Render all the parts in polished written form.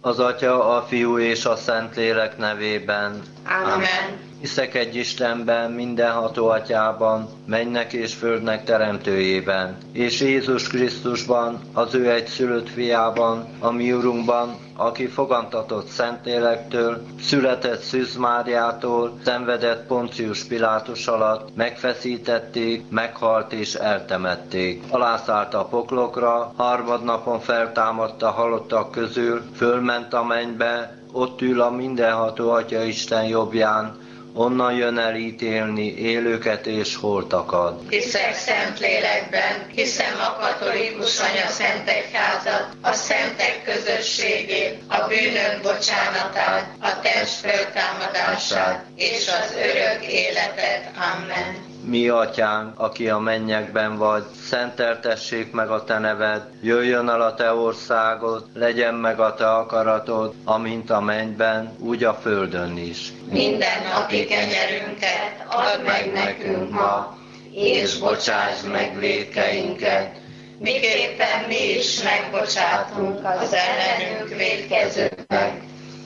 Az Atya, a Fiú és a Szentlélek nevében. Amen. Hiszek egy Istenben, mindenható Atyában, mennynek és földnek teremtőjében, és Jézus Krisztusban, az ő egyszülött fiában, a mi Urunkban, aki fogantatott Szentlélektől, született Szűz Máriától, szenvedett Poncius Pilátus alatt, megfeszítették, meghalt és eltemették. Alászállt a poklokra, harmadnapon feltámadt a halottak közül, fölment a mennybe, ott ül a mindenható Atya Isten jobbján, onnan jön el ítélni élőket és holtakat. Hiszek Szentlélekben, hiszem a katolikus anyaszentegyházat, a szentek közösségét, a bűnök bocsánatát, a test feltámadását és az örök életet. Amen. Mi Atyánk, aki a mennyekben vagy, szenteltessék meg a te neved, jöjjön el a te országod, legyen meg a te akaratod, amint a mennyben, úgy a földön is. Minden napi kenyerünket add meg nekünk ma, és bocsásd meg vétkeinket, miképpen mi is megbocsátunk az ellenünk vétkezőknek,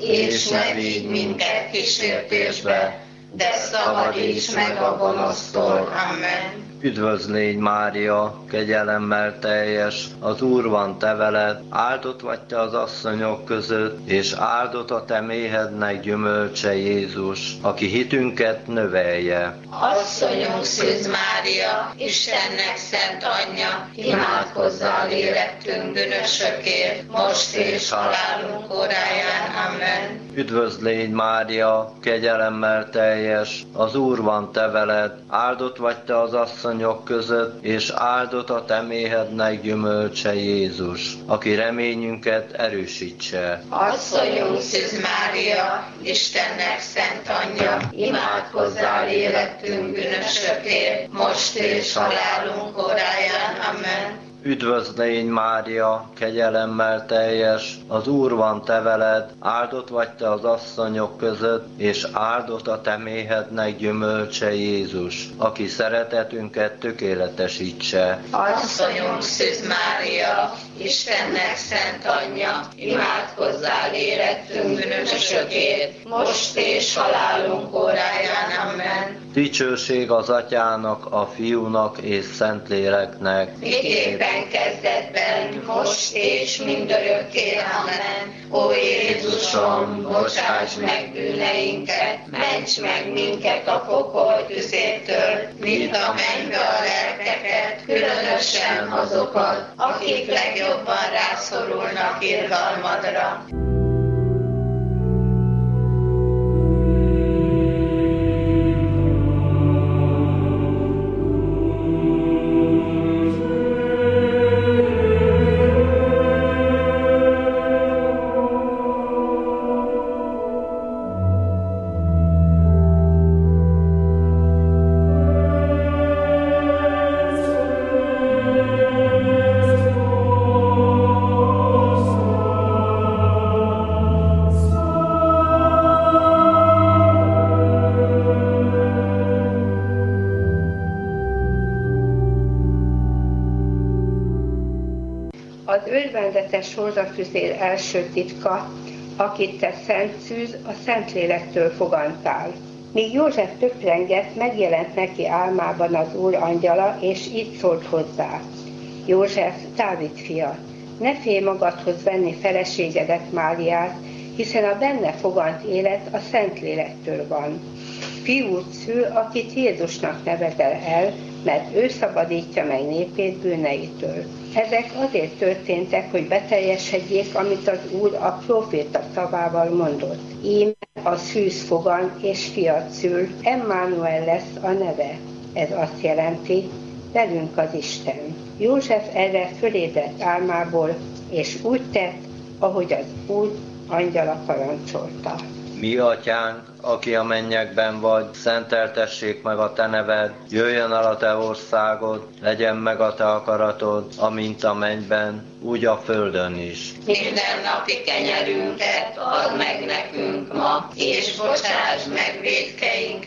és ne vigy minket kísértésbe, de szabadíts meg a gonosztól. Amen. Üdvözl légy, Mária, kegyelemmel teljes, az Úr van te veled, áldott vagy te az asszonyok között, és áldott a te méhednek gyümölcse Jézus, aki hitünket növelje. Asszonyunk Szűz Mária, Istennek szent anyja, imádkozzál érettünk bűnösökért, most és halálunk óráján. Amen. Üdvözl légy, Mária, kegyelemmel teljes, az Úr van te veled, áldott vagy te az asszonyok között, és áldott a te méhednek gyümölcse Jézus, aki reményünket erősítse. Asszonyunk Szűz Mária, Istennek szent anyja, imádkozzál érettünk bűnösökért, most és halálunk óráján. Amen. Üdvözl légy, Mária, kegyelemmel teljes, az Úr van te veled, áldott vagy te az asszonyok között, és áldott a te méhednek gyümölcse Jézus, aki szeretetünket tökéletesítse. Asszonyunk Szűz Mária, Istennek szent anyja, imádkozzál érettünk bűnösökért, most és halálunk óráján. Amen. Dicsőség az Atyának, a Fiúnak és Szentléleknek, miképpen kezdetben, most és mindörökké. Amen. Ó Jézusom, bocsáss meg bűneinket, ments meg minket a pokol tüzétől, vidd a mennybe a lelkeket, különösen azokat, akik legjobban rászorulnak irgalmadra. Az örvendetes sorzafüzér első titka, akit te Szent Szűz, a Szentlélektől fogantál. Míg József töprengett, megjelent neki álmában az Úr angyala, és így szólt hozzá: József, Dávid fia, ne félj magadhoz venni feleségedet, Máriát, hiszen a benne fogant élet a Szentlélektől van. Fiút szül, akit Jézusnak nevezel el, mert ő szabadítja meg népét bűneitől. Ezek azért történtek, hogy beteljesedjék, amit az Úr a próféta szavával mondott. Íme a szűz fogan és fiat szül, Emmanuel lesz a neve. Ez azt jelenti, velünk az Isten. József erre fölébredt álmából, és úgy tett, ahogy az Úr angyala parancsolta. Mi Atyánk, aki a mennyekben vagy, szenteltessék meg a te neved, jöjjön el a te országod, legyen meg a te akaratod, amint a mennyben, úgy a földön is. Minden napi kenyerünket add meg nekünk ma, és bocsásd meg vétkeinket,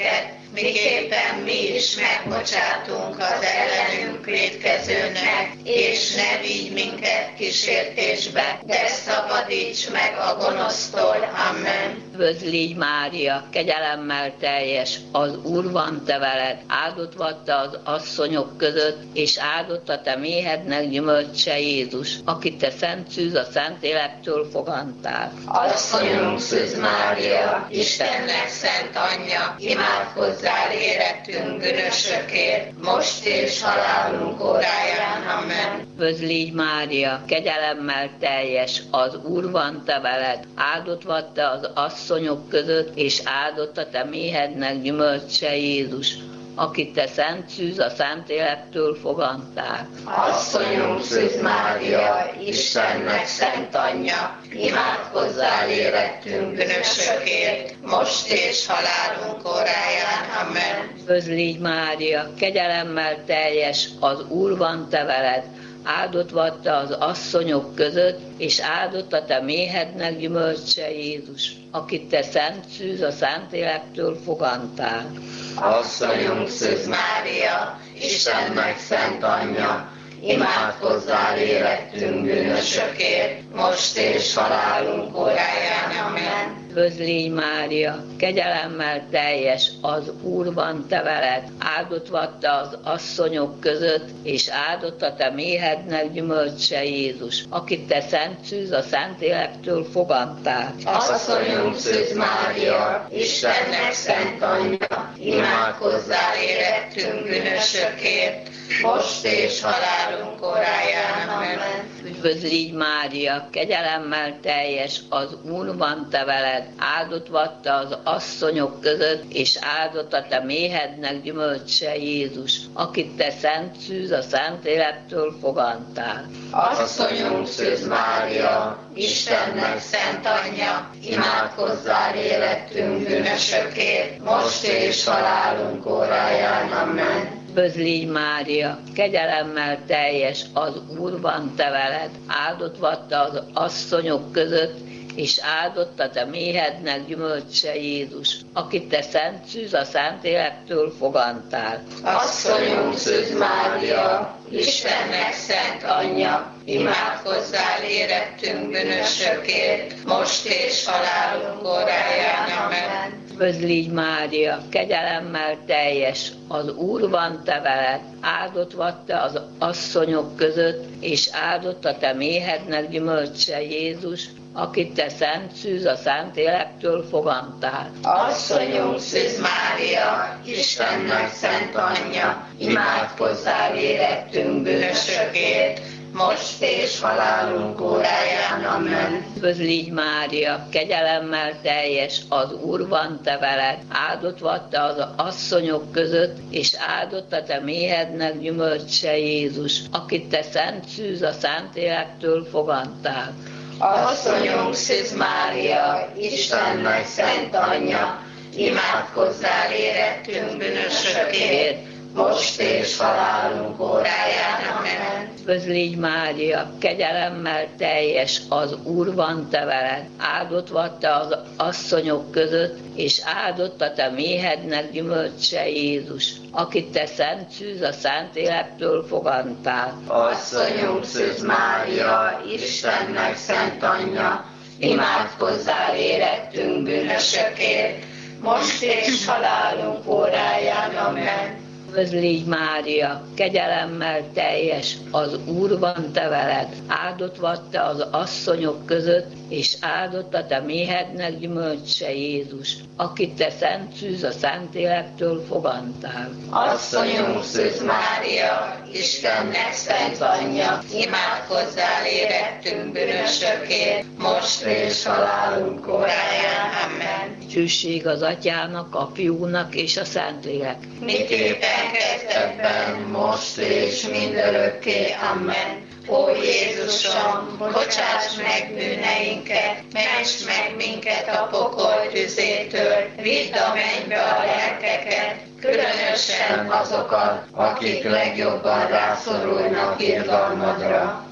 miképpen mi is megbocsátunk az ellenünk vétkezőnek, és ne vigy minket kísértésbe, de szabadíts meg a gonosztól. Amen. Üdvözl légy Mária, kegyelemmel teljes, az Úr van te veled, áldott vagy te az asszonyok között, és áldott a te méhednek gyümölcse Jézus, akit te szent szűz a Szentlélektől fogantál. Asszonyunk Szűz Mária, Istennek szent anyja, imádkozzál érettünk bűnösökért, most és halálunk óráján. Amen. Üdvözl légy Mária, kegyelemmel teljes, az Úr van te veled, áldott vagy te az asszonyok között, és áldott a te méhednek gyümölcse Jézus, akit te szent szűz a Szentlélektől fogantál. Asszonyunk Szűz Mária, Istennek szent anyja, imádkozzál érettünk bűnösökért, most és halálunk óráján. Amen. Üdvözl légy Mária, kegyelemmel teljes, az Úr van te veled, áldott vagy te az asszonyok között, és áldott a te méhednek gyümölcse Jézus, akit te szent szűz a Szentlélektől fogantál. Asszonyunk Szűz Mária, Istennek szent anyja, imádkozzál érettünk bűnösökért, most és halálunk óráján. Amen. Üdvözl légy Mária, kegyelemmel teljes, az Úr van te veled, áldott vagy te az asszonyok között, és áldott a te méhednek gyümölcse Jézus, akit te szent szűz a Szentlélektől fogantál. Asszonyunk Szűz Mária, Istennek szent anyja, imádkozzál érettünk bűnösökért, most és halálunk óráján. Amen. Üdvözl légy Mária, kegyelemmel teljes, az Úr van te veled, áldott vagy te az asszonyok között, és áldott a te méhednek gyümölcse Jézus, akit te szent szűz a Szentlélektől fogantál. Asszonyunk Szűz Mária, Istennek szent anyja, imádkozzál érettünk bűnösökért, most és halálunk óráján. Amen. Üdvözl légy Mária, kegyelemmel teljes, az Úr van te veled, áldott vagy te az asszonyok között, és áldott a te méhednek gyümölcse Jézus, akit te szent szűz a Szentlélektől fogantál. Asszonyunk Szűz Mária, Istennek szent anyja, imádkozzál érettünk bűnösökért, most és halálunk óráján. Amen. Üdvözl légy Mária, kegyelemmel teljes, az Úr van te veled, áldott vagy te az asszonyok között, és áldott a te méhednek gyümölcse Jézus, akit te szent szűz a Szentlélektől fogantál. Asszonyunk Szűz Mária, Istennek szent anyja, imádkozzál érettünk bűnösökért, most és halálunk óráján. Amen. Üdvözl légy Mária, kegyelemmel teljes, az Úr van te veled, áldott vagy te az asszonyok között, és áldott a te méhednek gyümölcse Jézus, akit te szent szűz a Szentlélektől fogantál. Asszonyunk Szűz Mária, Istennek szent anyja, imádkozzál érettünk bűnösökért, most és halálunk óráján. Amen. Üdvözl légy Mária, kegyelemmel teljes, az Úr van te veled, áldott vagy te az asszonyok között, és áldott a te méhednek gyümölcse Jézus, akit te szent szűz a Szentlélektől fogantál. Asszonyunk Szűz Mária, Istennek szent anyja, imádkozzál érettünk bűnösökért, most és halálunk óráján. Amen. Üdvözl légy Mária, kegyelemmel teljes, az Úr van te veled, áldott vagy te az asszonyok között, és áldott a te méhednek gyümölcse Jézus, akit te szent szűz a Szentlélektől fogantál. Asszonyunk Szűz Mária, Istennek szent anyja, imádkozzál érettünk bűnösökért, most és halálunk óráján. Amen. Dicsőség az Atyának, a Fiúnak és a Szentlélek. Miképpen kezdetben, most és mindörökké. Amen. Ó Jézusom, bocsáss meg bűneinket, ments meg minket a pokol tüzétől, vidd a mennybe a lelkeket, különösen azokat, akik legjobban rászorulnak irgalmadra.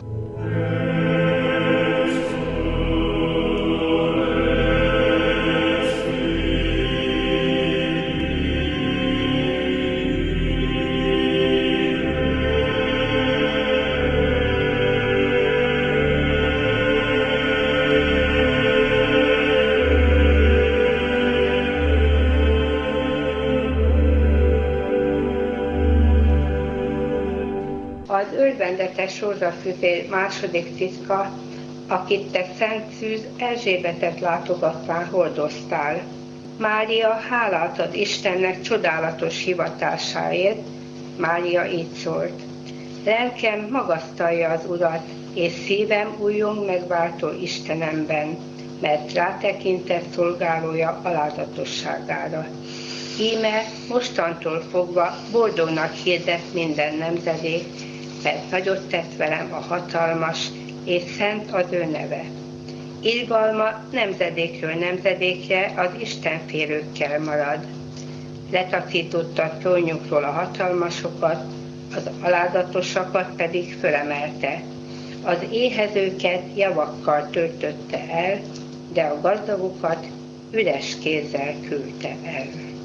örvendetes rózsafüzér második titka, akit te Szent Szűz Erzsébetet látogatván hordoztál. Mária hálát ad Istennek csodálatos hivatásáért. Mária így szólt: lelkem magasztalja az Urat, és szívem újjong megváltó Istenemben, mert rátekintett szolgálója alázatosságára. Íme mostantól fogva boldognak hirdet minden nemzedék, mert nagyot tett velem a hatalmas, és szent az ő neve. Irgalma nemzedékről nemzedékre az istenfélőkkel marad. Letaszította trónjukról a hatalmasokat, az alázatosakat pedig fölemelte. Az éhezőket javakkal töltötte el, de a gazdagokat üres kézzel küldte el.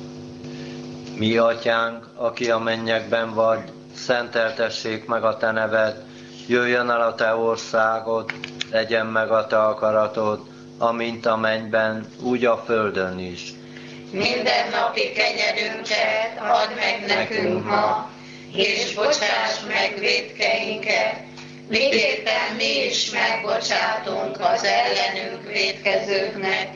Mi atyánk, aki a mennyekben vagy, szenteltessék meg a te neved, jöjjön el a te országod, legyen meg a te akaratod, amint a mennyben, úgy a földön is. Mindennapi kenyerünket add meg nekünk ma, és bocsáss meg vétkeinket, miképpen mi is megbocsátunk az ellenünk vétkezőknek,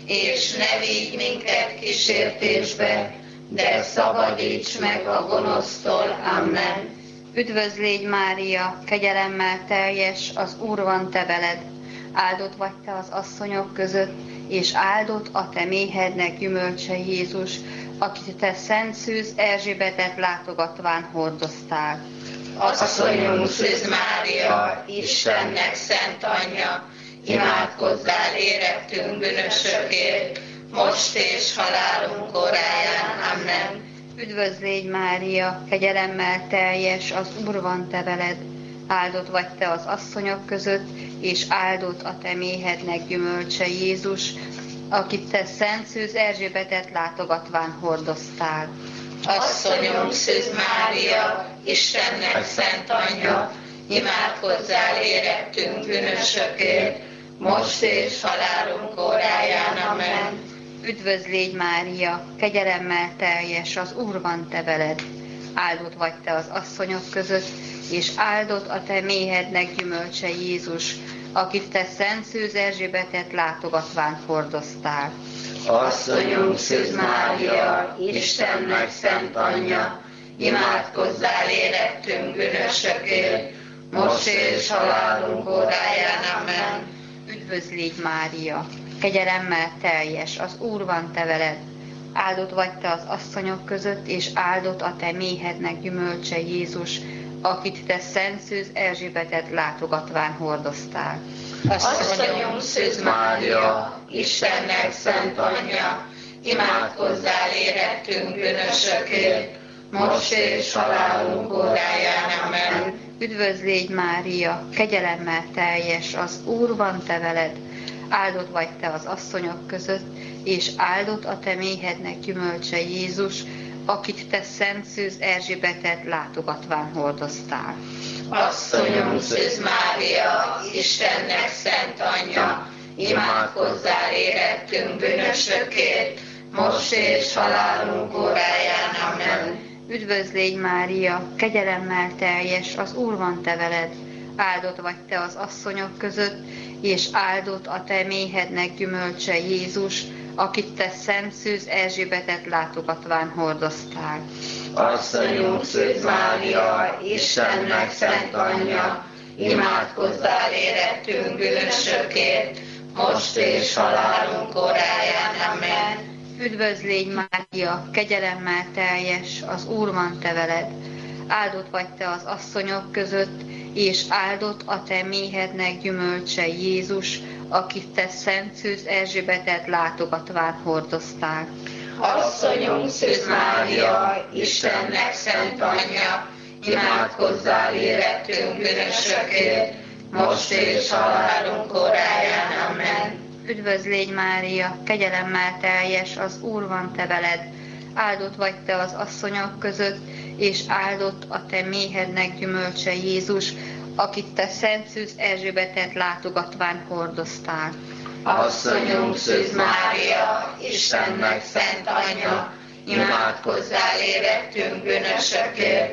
és ne vigy minket kísértésbe, de szabadíts meg a gonosztól. Amen. Üdvözl légy, Mária, kegyelemmel teljes, az Úr van te veled. Áldott vagy te az asszonyok között, és áldott a te méhednek gyümölcse Jézus, akit te Szent Szűz Erzsébetet látogatván hordoztál. Asszonyunk Szűz Mária, Istennek szent anyja, imádkozzál érettünk bűnösökért, most és halálunk óráján. Amen. Üdvözl légy, Mária, kegyelemmel teljes, az Úr van te veled. Áldott vagy te az asszonyok között, és áldott a te méhednek gyümölcse Jézus, akit te Szent Szűz Erzsébetet látogatván hordoztál. Asszonyunk Szűz Mária, Istennek szent anyja, imádkozzál érettünk bűnösökért, most és halálunk óráján. Amen. Üdvözl légy, Mária, kegyelemmel teljes, az Úr van te veled. Áldott vagy te az asszonyok között, és áldott a te méhednek gyümölcse Jézus, akit te Szent Szűz Erzsébetet látogatván hordoztál. Asszonyunk Szűz Mária, Istennek szent anyja, imádkozzál érettünk bűnösökért, most és halálunk óráján. Amen. Üdvözl légy, Mária, kegyelemmel teljes, az Úr van te veled. Áldott vagy te az asszonyok között, és áldott a te méhednek gyümölcse Jézus, akit te Szent Szűz Erzsébetet látogatván hordoztál. Asszonyunk Szűz Mária, Istennek szent anyja, imádkozzál érettünk bűnösökért, most és halálunk óráján. Amen. Üdvözl légy, Mária, kegyelemmel teljes, az Úr van te veled. Áldott vagy te az asszonyok között, és áldott a te méhednek gyümölcse Jézus, akit te Szent Szűz Erzsébetet látogatván hordoztál. Asszonyunk Szűz Mária, Istennek szent anyja, imádkozzál érettünk bűnösökért, most és halálunk óráján. Amen. Üdvözl légy, Mária, kegyelemmel teljes, az Úr van te veled. Áldott vagy te az asszonyok között, és áldott a te méhednek gyümölcse Jézus, akit te Szent Szűz Erzsébetet látogatván hordoztál. Asszonyunk Szűz Mária, Istennek szent anyja, imádkozzál érettünk bűnösökért, most és halálunk óráján. Amen. Üdvözl légy, Mária, kegyelemmel teljes, az Úr van te veled. Áldott vagy te az asszonyok között, és áldott a te méhednek gyümölcse Jézus, akit te Szent Szűz Erzsébetet látogatván hordoztál. Asszonyunk Szűz Mária, Istennek szent anyja, imádkozzál érettünk bűnösökért, most és halálunk óráján. Amen. Üdvözl légy, Mária, kegyelemmel teljes, az Úr van te veled. Áldott vagy te az asszonyok között, és áldott a te méhednek gyümölcse Jézus, akit te Szent Szűz Erzsébetet látogatván hordoztál. Asszonyunk Szűz Mária, Istennek szent anyja, imádkozzál érettünk bűnösökért,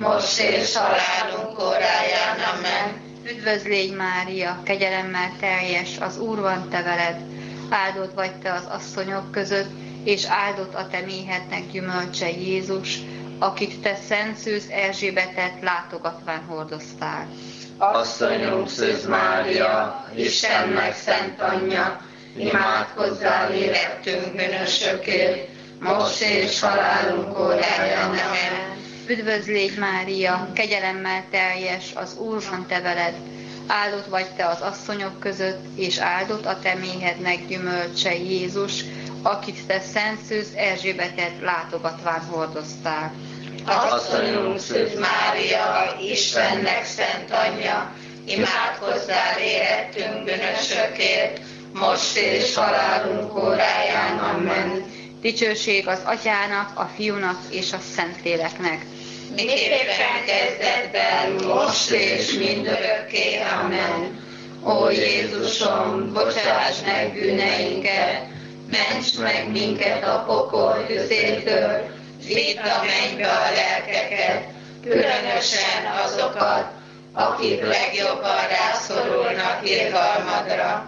most és halálunk óráján. Amen. Üdvözl légy Mária, kegyelemmel teljes, az Úr van te veled, áldott vagy te az asszonyok között, és áldott a te méhednek gyümölcse Jézus, akit te Szent Szűz Erzsébetet látogatván hordoztál. Asszonyunk Szűz Mária, Istennek szent anyja, imádkozzál érettünk bűnösökért, most és halálunk óráján. Amen. Üdvözl légy Mária, kegyelemmel teljes, az Úr van te veled, áldott vagy te az asszonyok között, és áldott a te méhednek gyümölcse Jézus, akit te Szent Szűz Erzsébetet látogatván hordoztál. Asszonyunk Szűz Mária, Istennek szent anyja, imádkozzál érettünk bűnösökért, most és halálunk óráján. Amen. Dicsőség az Atyának, a Fiúnak és a Szentléleknek. Miképpen kezdetben, most és mindörökké. Amen. Ó Jézusom, bocsáss meg bűneinket, ments meg minket a pokol tüzétől, vidd a mennybe a lelkeket, különösen azokat, akik legjobban rászorulnak irgalmadra.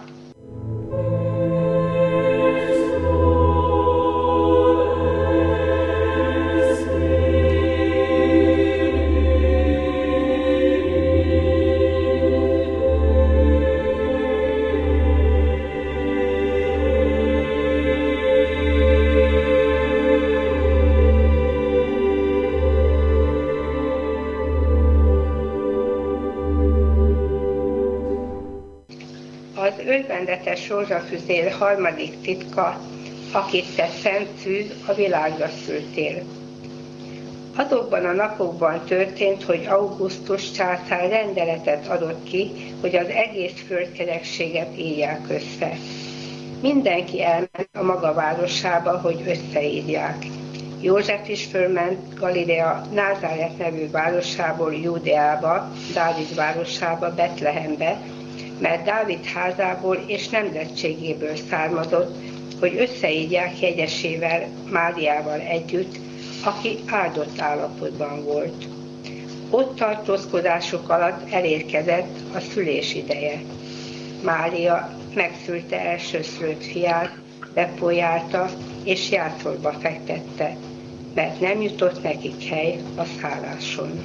Az örvendetes rózsafüzér harmadik titka, akit te Szent Szűz a világra szültél. Azokban a napokban történt, hogy Augustus császár rendeletet adott ki, hogy az egész földkerekséget írják össze. Mindenki elment a maga városába, hogy összeírják. József is fölment Galilea Názáret nevű városából Júdeába, Dávid városába, Betlehembe, mert Dávid házából és nemzetségéből származott, hogy összeírják jegyesével, Máriával együtt, aki áldott állapotban volt. Ott tartózkodásuk alatt elérkezett a szülés ideje. Mária megszülte elsőszülött fiát, bepolyálta és jászolba fektette, mert nem jutott nekik hely a szálláson.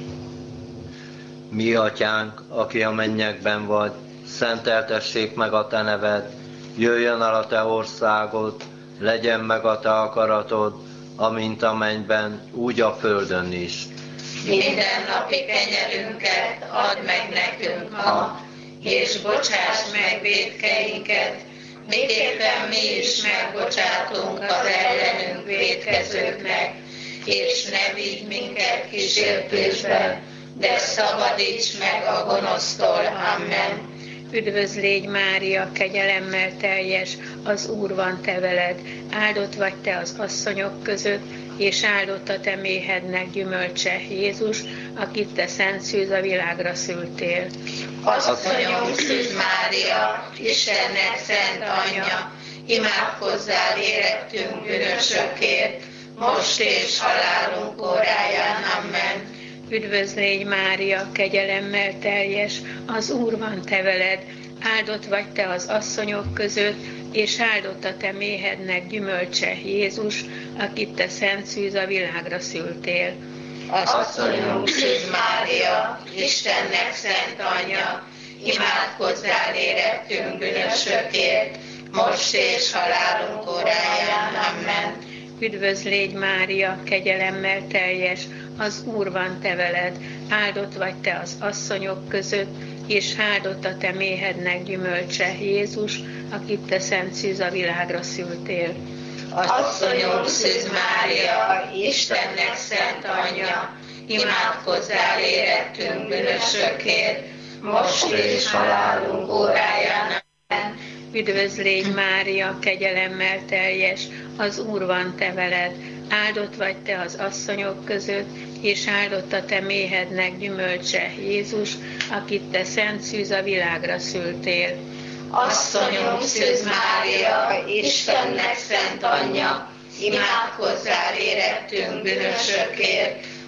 Mi atyánk, aki a mennyekben vagy, szenteltessék meg a te neved, jöjjön el a te országod, legyen meg a te akaratod, amint a mennyben, úgy a földön is. Mindennapi kenyerünket add meg nekünk ma, és bocsáss meg vétkeinket, miképpen mi is megbocsátunk az ellenünk vétkezőknek, és ne vigy minket kísértésbe, de szabadíts meg a gonosztól. Amen. Üdvözl légy Mária, kegyelemmel teljes, az Úr van te veled, áldott vagy te az asszonyok között, és áldott a te méhednek gyümölcse Jézus, akit te Szent Szűz a világra szültél. Asszonyunk Szűz Mária, Istennek szent anyja, imádkozzál érettünk bűnösökért, most és halálunk óráján. Amen. Üdvözl légy Mária, kegyelemmel teljes, az Úr van te veled, áldott vagy te az asszonyok között, és áldott a te méhednek gyümölcse Jézus, akit te Szent Szűz a világra szültél. Asszonyunk Szűz Mária, Istennek szent anyja, imádkozzál érettünk bűnösökért, most és halálunk óráján. Amen. Üdvözl légy Mária, kegyelemmel teljes, az Úr van te veled, áldott vagy te az asszonyok között, és áldott a te méhednek gyümölcse Jézus, akit te Szent Szűz a világra szültél. Asszonyunk Szűz Mária, Istennek szent anyja, imádkozzál érettünk bűnösökért, most és halálunk óráján. Amen. Üdvözl légy Mária, kegyelemmel teljes, az Úr van te veled, áldott vagy te az asszonyok között, és áldott a te méhednek gyümölcse Jézus, akit te Szent Szűz a világra szültél. Asszonyunk Szűz Mária, Istennek szent anyja, imádkozzál érettünk bűnösökért,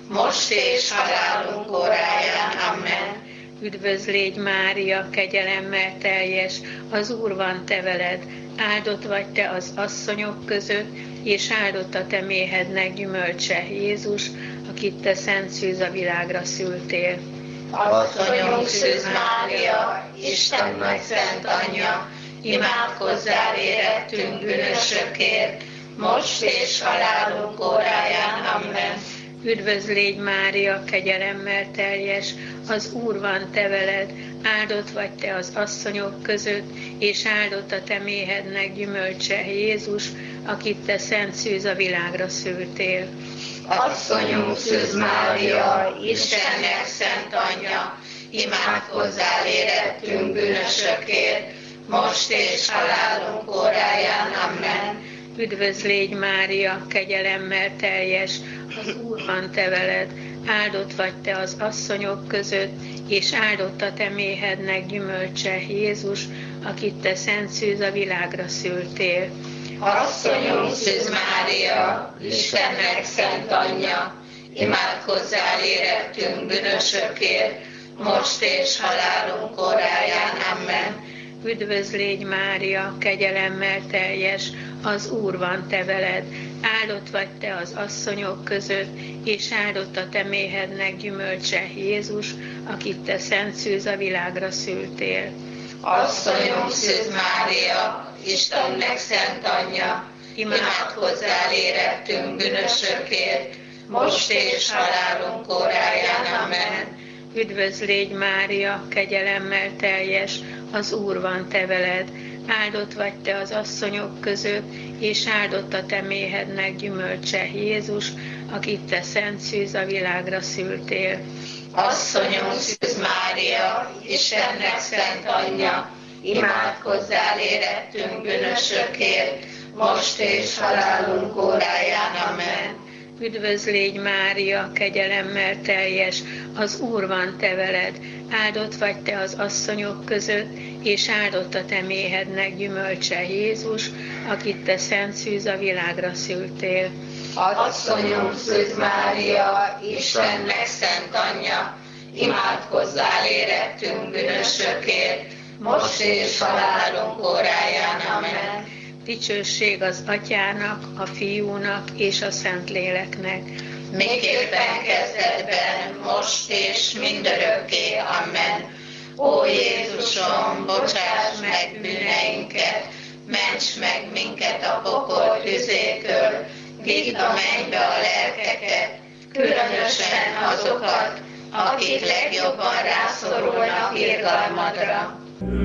most és halálunk óráján. Amen. Üdvözlégy Mária, kegyelemmel teljes, az Úr van te veled, áldott vagy te az asszonyok között, és áldott a te méhednek gyümölcse, Jézus, akit te szent szűz a világra szültél. Asszonyunk Szűz Mária, Istennek szent anyja, imádkozzál érettünk bűnösökért, most és halálunk óráján. Amen. Üdvözlégy Mária, kegyelemmel teljes, az Úr van te veled, áldott vagy te az asszonyok között, és áldott a te méhednek gyümölcse, Jézus, akit te szent szűz a világra szültél. Asszonyunk Szűz Mária, Istennek szent anyja, imádkozzál érettünk bűnösökért, most és halálunk óráján. Amen. Üdvözlégy Mária, kegyelemmel teljes, az Úr van te veled, áldott vagy te az asszonyok között, és áldott a te méhednek gyümölcse, Jézus, akit te szent szűz a világra szültél. Asszonyunk Szűz Mária, Istennek szent anyja, imádkozzál érettünk bűnösökért, most és halálunk óráján. Amen. Üdvözlégy Mária, kegyelemmel teljes, az Úr van te veled, áldott vagy te az asszonyok között, és áldott a te méhednek gyümölcse, Jézus, akit te szent szűz a világra szültél. Asszonyunk Szűz Mária, Istennek szent anyja, imádkozzál érettünk bűnösökért, most és halálunk óráján. Amen. Üdvözlégy Mária, kegyelemmel teljes, az Úr van te veled, áldott vagy te az asszonyok között, és áldott a te méhednek gyümölcse, Jézus, akit te szent szűz a világra szültél. Asszonyunk Szűz Mária, Istennek szent anyja, imádkozzál érettünk bűnösökért, most és halálunk óráján. Amen. Üdvözlégy Mária, kegyelemmel teljes, az Úr van te veled, áldott vagy te az asszonyok között, és áldott a te méhednek gyümölcse, Jézus, akit te szent szűz a világra szültél. Asszonyunk Szűz Mária, Istennek szent anyja, imádkozzál érettünk bűnösökért, most és halálunk óráján. Amen. Dicsőség az Atyának, a Fiúnak és a Szentléleknek. Miképpen kezdetben, most és mindörökké. Amen. Ó Jézusom, bocsáss meg bűneinket, ments meg minket a pokol tüzétől, vidd a mennybe a lelkeket, különösen azokat, akik legjobban rászorulnak irgalmadra.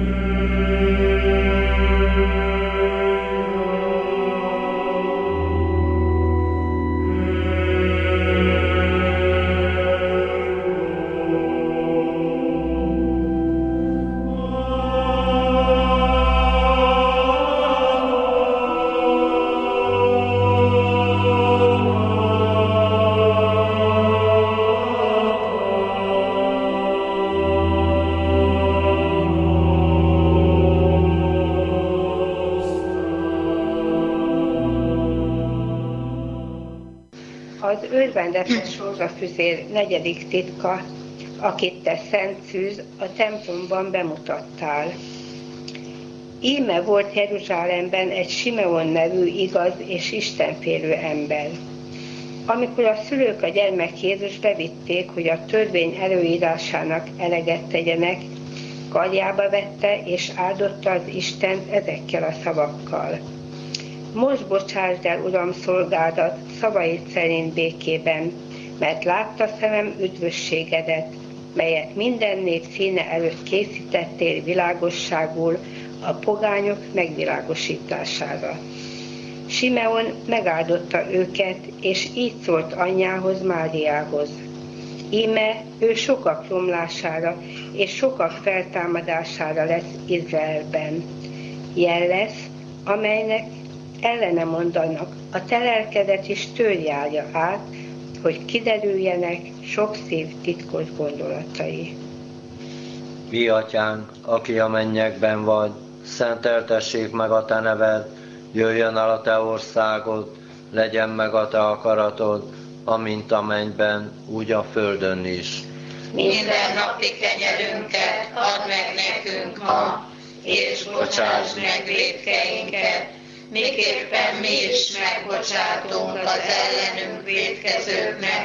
Az örvendetes rózsafüzér negyedik titka, akit te szent szűz a templomban bemutattál. Íme volt Jeruzsálemben egy Simeon nevű igaz és istenfélő ember. Amikor a szülők a gyermek Jézust bevitték, hogy a törvény előírásának eleget tegyenek, karjába vette és áldotta az Istent ezekkel a szavakkal. Most bocsásd el, Uram, szolgádat szavaid szerint békében, mert látta szemem üdvösségedet, melyet minden nép színe előtt készítettél világosságul a pogányok megvilágosítására. Simeon megáldotta őket, és így szólt anyjához, Máriához. Íme ő sokak romlására és sokak feltámadására lesz Izraelben. Jel lesz, amelynek ellene mondanak, a te lelkedet is törjárja át, hogy kiderüljenek sok szív titkos gondolatai. Mi atyánk, aki a mennyekben vagy, szenteltessék meg a te neved, jöjjön el a te országod, legyen meg a te akaratod, amint a mennyben, úgy a földön is. Minden napi kenyerünket add meg nekünk ma, és bocsásd meg vétkeinket, miképpen mi is megbocsátunk az ellenünk vétkezőknek,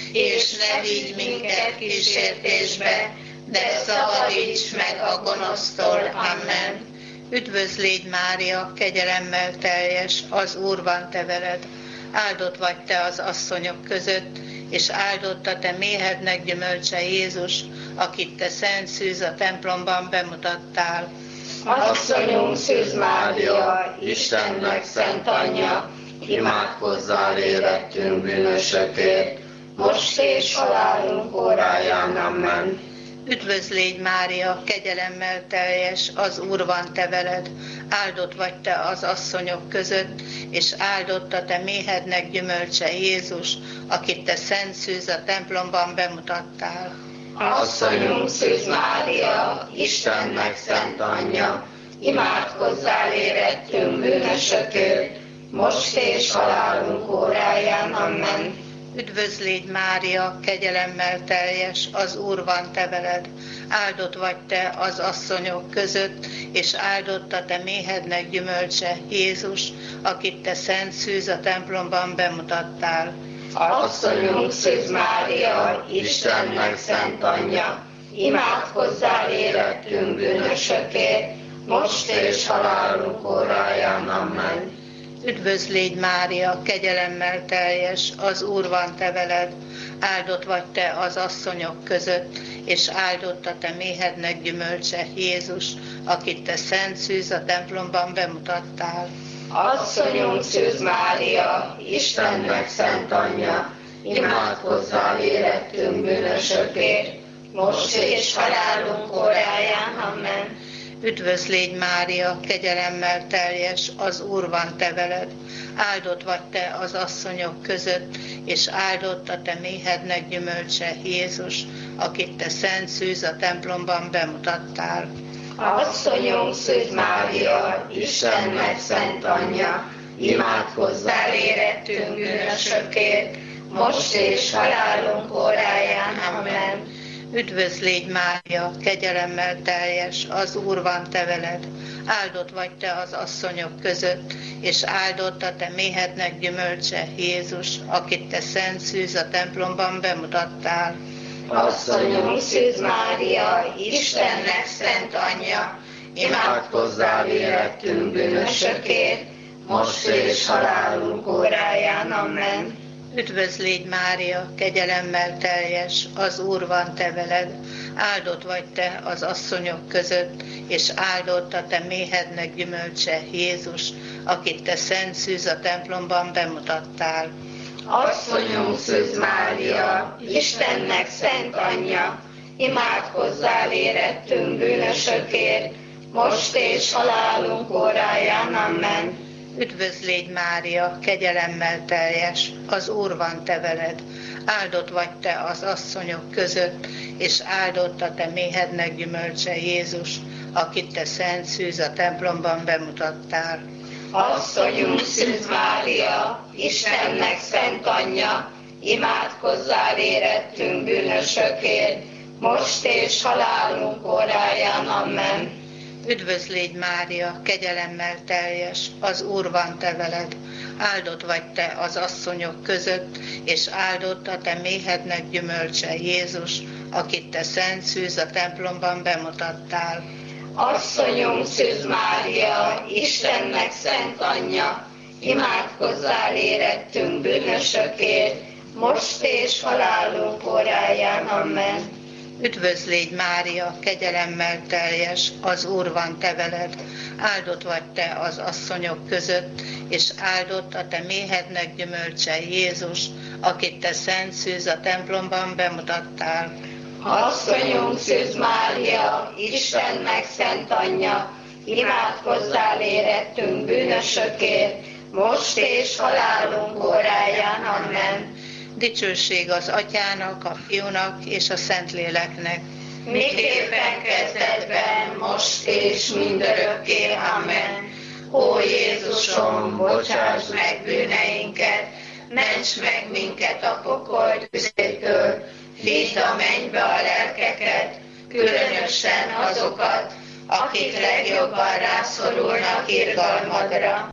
és ne vigy minket kísértésbe, de szabadíts meg a gonosztól. Amen. Üdvözl légy Mária, kegyelemmel teljes, az Úr van te veled. Áldott vagy te az asszonyok között, és áldott a te méhednek gyümölcse Jézus, akit te Szent Szűz a templomban bemutattál. Asszonyunk Szűz Mária, Istennek szent anyja, imádkozzál érettünk bűnösökért, most és halálunk óráján. Amen. Üdvözl légy Mária, kegyelemmel teljes, az Úr van te veled. Áldott vagy te az asszonyok között, és áldott a te méhednek gyümölcse Jézus, akit te Szent Szűz a templomban bemutattál. Asszonyunk Szűz Mária, Istennek szent anyja, imádkozzál érettünk bűnösökért, most és halálunk óráján. Amen. Üdvözl légy Mária, kegyelemmel teljes, az Úr van te veled. Áldott vagy te az asszonyok között, és áldott a te méhednek gyümölcse Jézus, akit te Szent Szűz a templomban bemutattál. Asszonyunk Szűz Mária, Istennek szent anyja, imádkozzál érettünk bűnösökért, most és halálunk óráján. Amen. Üdvözl légy Mária, kegyelemmel teljes, az Úr van te veled. Áldott vagy te az asszonyok között, és áldott a te méhednek gyümölcse Jézus, akit te Szent Szűz a templomban bemutattál. Asszonyunk Szűz Mária, Istennek szent anyja, imádkozzál érettünk bűnösökért, most és halálunk óráján. Amen. Üdvözl légy Mária, kegyelemmel teljes, az Úr van te veled. Áldott vagy te az asszonyok között, és áldott a te méhednek gyümölcse Jézus, akit te Szent Szűz a templomban bemutattál. Asszonyunk Szűz Mária, Istennek szent anyja, imádkozzál érettünk bűnösökért, most és halálunk óráján. Amen. Üdvözl légy Mária, kegyelemmel teljes, az Úr van te veled. Áldott vagy te az asszonyok között, és áldott a te méhednek gyümölcse Jézus, akit te Szent Szűz a templomban bemutattál. Asszonyunk Szűz Mária, Istennek szent anyja, imádkozzál érettünk bűnösökért, most és halálunk óráján. Amen. Üdvözl légy Mária, kegyelemmel teljes, az Úr van te veled. Áldott vagy te az asszonyok között, és áldott a te méhednek gyümölcse Jézus, akit te Szent Szűz a templomban bemutattál. Asszonyunk Szűz Mária, Istennek szent anyja, imádkozzál érettünk bűnösökért, most és halálunk óráján. Amen. Üdvözl légy Mária, kegyelemmel teljes, az Úr van te veled. Áldott vagy te az asszonyok között, és áldott a te méhednek gyümölcse Jézus, akit te Szent Szűz a templomban bemutattál. Asszonyunk Szűz Mária, Istennek szent anyja, imádkozzál érettünk bűnösökért, most és halálunk óráján. Amen. Üdvözl légy Mária, kegyelemmel teljes, az Úr van te veled. Áldott vagy te az asszonyok között, és áldott a te méhednek gyümölcse Jézus, akit te Szent Szűz a templomban bemutattál. Asszonyunk Szűz Mária, Istennek szent anyja, imádkozzál érettünk bűnösökért, most és halálunk óráján. Amen. Üdvözl légy Mária, kegyelemmel teljes, az Úr van te veled. Áldott vagy te az asszonyok között, és áldott a te méhednek gyümölcse Jézus, akit te Szent Szűz a templomban bemutattál. Asszonyunk Szűz Mária, Istennek szent anyja, imádkozzál érettünk bűnösökért, most és halálunk óráján. Amen. Dicsőség az Atyának, a Fiúnak és a Szentléleknek. Miképpen kezdetben, most és mindörökké. Amen. Ó Jézusom, bocsáss meg bűneinket, ments meg minket a pokol tüzétől, vidd a mennybe a lelkeket, különösen azokat, akik legjobban rászorulnak irgalmadra.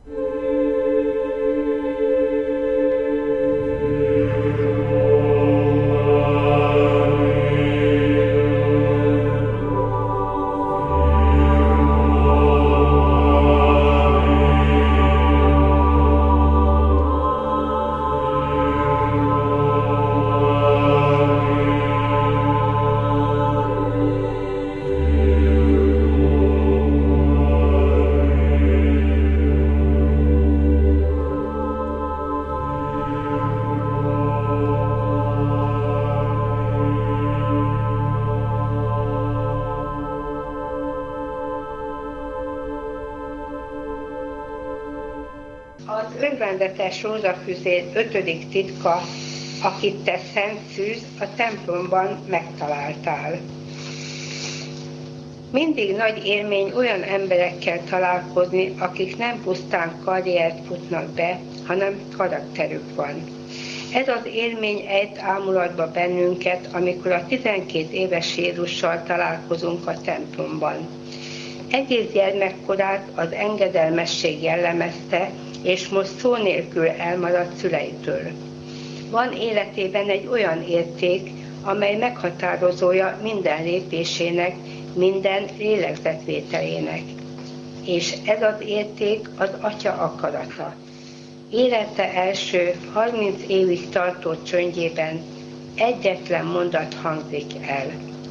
Az örvendetes rózsafüzér 5. titka, akit te szent szűz a templomban megtaláltál. Mindig nagy élmény olyan emberekkel találkozni, akik nem pusztán karriert futnak be, hanem karakterük van. Ez az élmény ejt ámulatba bennünket, amikor a 12 éves Jézussal találkozunk a templomban. Egész gyermekkorát az engedelmesség jellemezte, és most szó nélkül elmaradt szüleitől. Van életében egy olyan érték, amely meghatározója minden lépésének, minden lélegzetvételének. És ez az érték az Atya akarata. Élete első 30 évig tartó csöndjében egyetlen mondat hangzik el.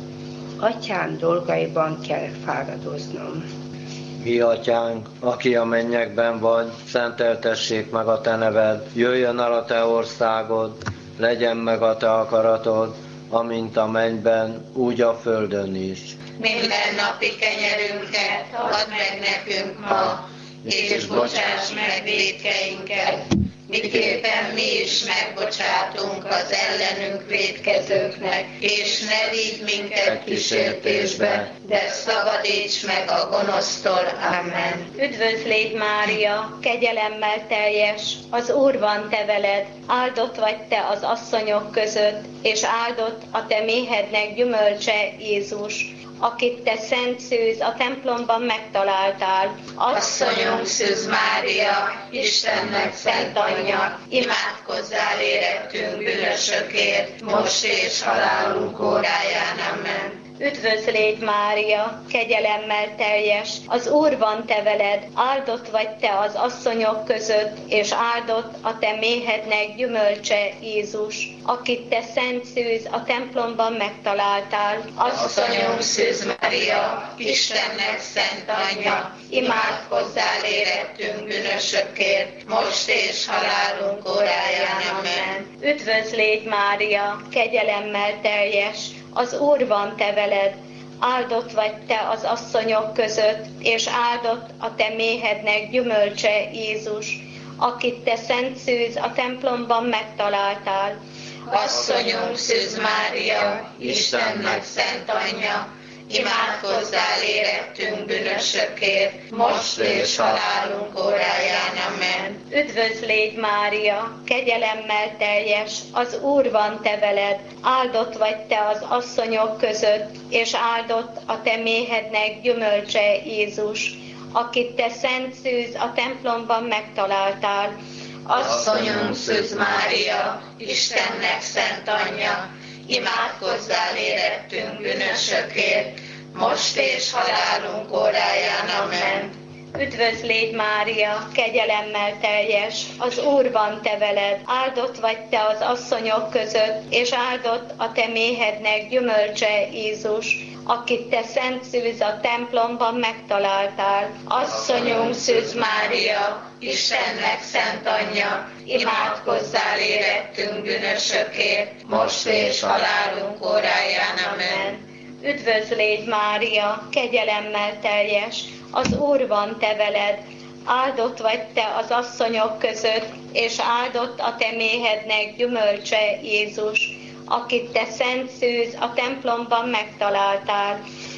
Atyám dolgaiban kell fáradoznom. Mi atyánk, aki a mennyekben vagy, szenteltessék meg a te neved, jöjjön el a te országod, legyen meg a te akaratod, amint a mennyben, úgy a földön is. Minden napi kenyerünket add meg nekünk ma, és bocsáss meg vétkeinket, miképpen mi is megbocsátunk az ellenünk vétkezőknek, és ne vigy minket kísértésbe, de szabadíts meg a gonosztól. Amen. Üdvözl légy, Mária, kegyelemmel teljes, az Úr van te veled, áldott vagy te az asszonyok között, és áldott a te méhednek gyümölcse, Jézus, akit te szent szűz a templomban megtaláltál. Asszonyunk Szűz Mária, Istennek szent anyja, imádkozzál érettünk bűnösökért, most és halálunk óráján. Amen. Üdvözl légy, Mária, kegyelemmel teljes, az Úr van te veled, áldott vagy te az asszonyok között, és áldott a te méhednek gyümölcse, Jézus, akit te szent szűz a templomban megtaláltál. Asszonyunk Szűz Mária, Istennek szent anyja, imádkozzál érettünk bűnösökért, most és halálunk óráján. Amen. Üdvözl légy, Mária, kegyelemmel teljes, az Úr van te veled, áldott vagy te az asszonyok között, és áldott a te méhednek gyümölcse, Jézus, akit te szent szűz a templomban megtaláltál. Asszonyunk Szűz Mária, Istennek szent anyja, imádkozzál érettünk bűnösökért, most és halálunk óráján. Amen. Üdvözl légy, Mária, kegyelemmel teljes, az Úr van te veled, áldott vagy te az asszonyok között, és áldott a te méhednek gyümölcse, Jézus, akit te szent szűz a templomban megtaláltál. Asszonyunk Szűz Mária, Istennek szent anyja, imádkozzál érettünk bűnösökért, most és halálunk óráján. Amen. Üdvözl légy, Mária, kegyelemmel teljes, az Úr van te veled, áldott vagy te az asszonyok között, és áldott a te méhednek gyümölcse, Jézus, akit te szent szűz a templomban megtaláltál. Asszonyunk Szűz Mária, Istennek szent anyja, imádkozzál érettünk bűnösökért, most és halálunk óráján. Amen. Üdvözl légy, Mária, kegyelemmel teljes, az Úr van te veled, áldott vagy te az asszonyok között, és áldott a te méhednek gyümölcse, Jézus, akit te szent szűz a templomban megtaláltál.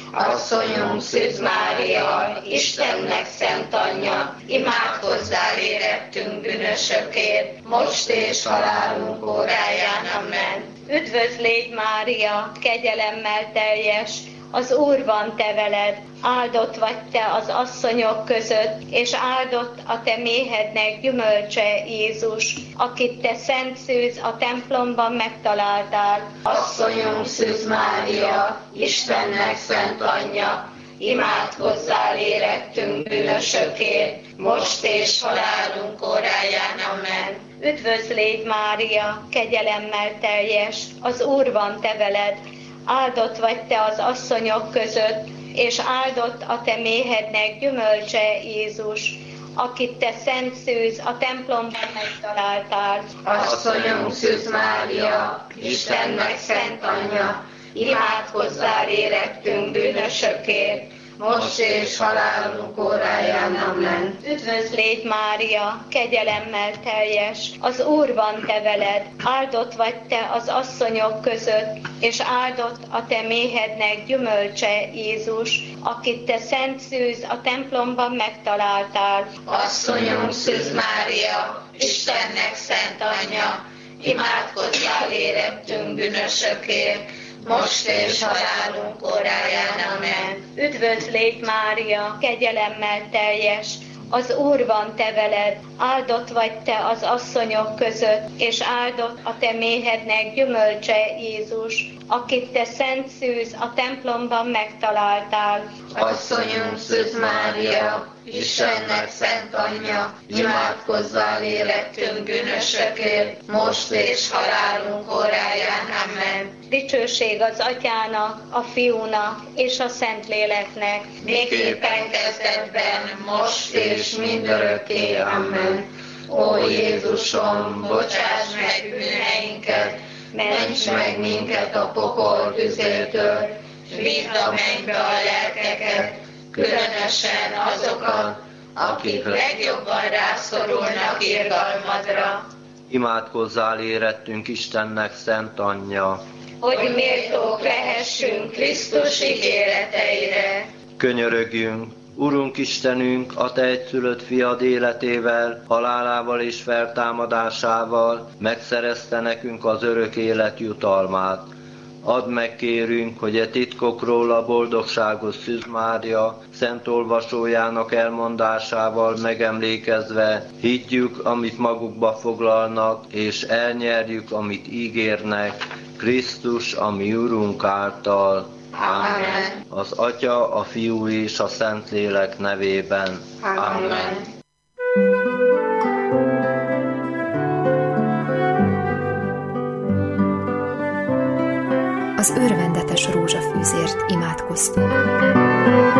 Asszonyunk Szűz Mária, Istennek szent anyja, imádkozzál érettünk bűnösökért, most és halálunk óráján. Amen. Üdvözl légy Mária, kegyelemmel teljes, az Úr van te veled, áldott vagy te az asszonyok között, és áldott a te méhednek gyümölcse Jézus, akit te Szent Szűz a templomban megtaláltál. Asszonyunk Szűz Mária, Istennek szent anyja, imádkozzál érettünk bűnösökért, most és halálunk óráján. Amen. Üdvözl légy Mária, kegyelemmel teljes, az Úr van te veled, áldott vagy te az asszonyok között, és áldott a te méhednek gyümölcse Jézus, akit te Szent Szűz a templomban megtaláltál. Asszonyunk Szűz Mária, Istennek szent anyja, imádkozzál érettünk bűnösökért, most és halálunk óráján. Amen. Üdvözl légy Mária, kegyelemmel teljes, az Úr van te veled, áldott vagy te az asszonyok között, és áldott a te méhednek gyümölcse Jézus, akit te Szent Szűz a templomban megtaláltál. Asszonyunk Szűz Mária, Istennek szent anyja, imádkozzál érettünk bűnösökért, most és halálunk óráján. Amen. Üdvözl légy Mária, kegyelemmel teljes, az Úr van te veled, áldott vagy te az asszonyok között, és áldott a te méhednek gyümölcse Jézus, akit te Szent Szűz a templomban megtaláltál. Asszonyunk Szűz Mária, Istennek szent anyja, imádkozzál érettünk bűnösökért, most és halálunk óráján. Amen. Dicsőség az Atyának, a Fiúnak és a Szentléleknek, miképpen kezdetben, most és mindörökké. Amen. Ó Jézusom, bocsáss meg bűneinket, ments meg minket a pokol tüzétől, vidd a mennybe a lelkeket, különösen azokat, akik legjobban rászorulnak irgalmadra. Imádkozzál érettünk Istennek szent anyja, hogy méltók lehessünk Krisztus ígéreteire. Könyörögjünk, Urunk Istenünk, a te egyszülött fiad életével, halálával és feltámadásával megszerezte nekünk az örök élet jutalmát. Add meg, kérünk, hogy e titkokról a boldogságos Szűz Mária szent olvasójának elmondásával megemlékezve higgyük, amit magukba foglalnak, és elnyerjük, amit ígérnek, Krisztus, a mi Urunk által. Amen. Az Atya, a Fiú és a Szentlélek nevében. Amen. Az örvendetes rózsafűzért imádkoztunk.